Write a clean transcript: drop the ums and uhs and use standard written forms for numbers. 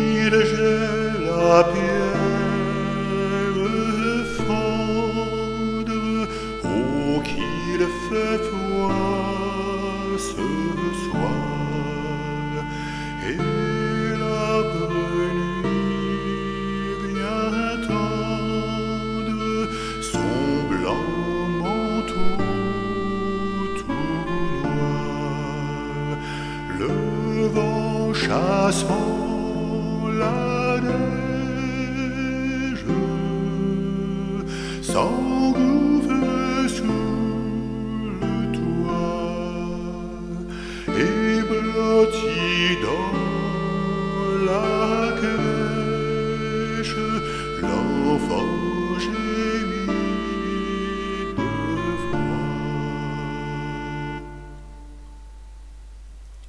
Il gèle la pierre fondre, oh qu'il fait froid ce soir, et la nuit vient tendre son blanc manteau tout noir. Le vent chassant la neige s'engouffre sous le toit et blottit dans la crèche l'enfant.